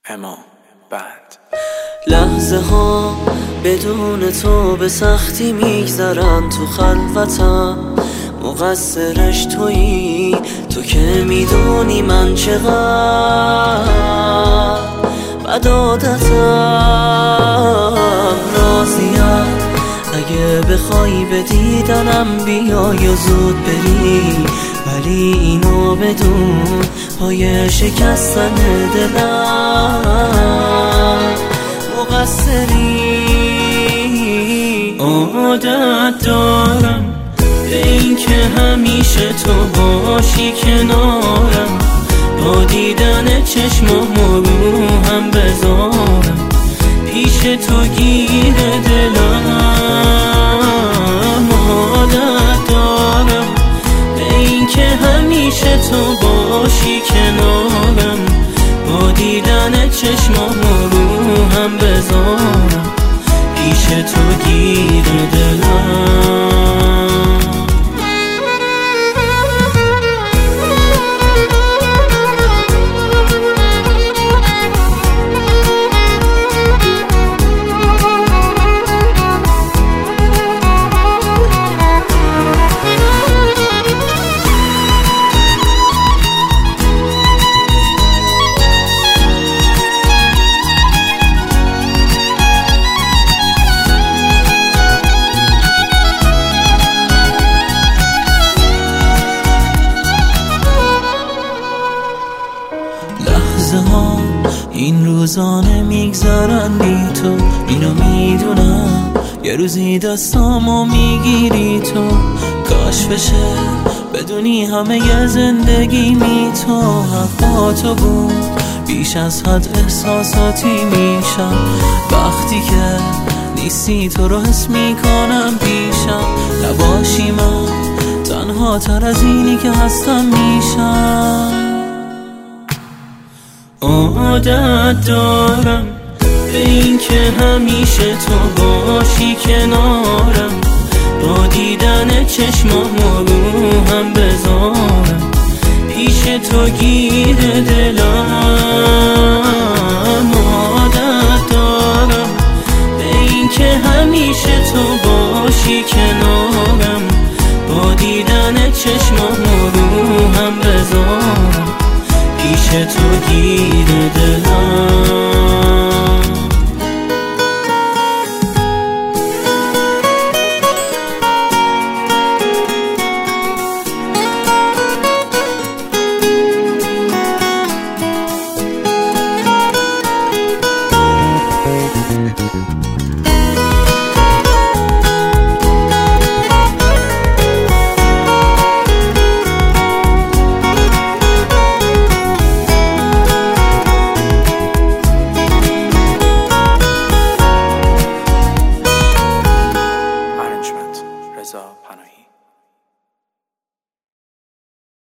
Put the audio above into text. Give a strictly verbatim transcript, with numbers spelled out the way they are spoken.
اما بعد لحظه ها بدون تو به سختی میگذرن تو خلوتم، مقصرش تویی تو که میدونی من چقدر بد عادتم. راضیم اگه بخوای به دیدنم بیای و زود بری، ولی اینو بدون پای شکستن دلم مقصری. عادت دارم به این که همیشه تو باشی کنارم، با دیدن چشمامو رو هم بذارم پیش تو گیر دلم. عادت دارم به این که همیشه تو باشی کنارم، با دیدن چشمامو رو هم بذارم پیش تو گیر دلم. این روزانه میگذرن بی تو، اینو میدونم یه روزی دستامو میگیری تو. کاش بشه بدونی همه ی زندگی می تو حق با تو بود، بیش از حد احساساتی میشم وقتی که نیستی. تو رو حس میکنم پیشم، نباشی من تنها تر از اینی که هستم میشم. عادت دارم به این که همیشه تو باشی کنارم، با دیدن چشمامو رو هم بذارم پیش تو گیر دلم. عادت دارم به این که همیشه تو باشی کنارم، با دیدن چشمامو رو هم بذارم پیش تو گیر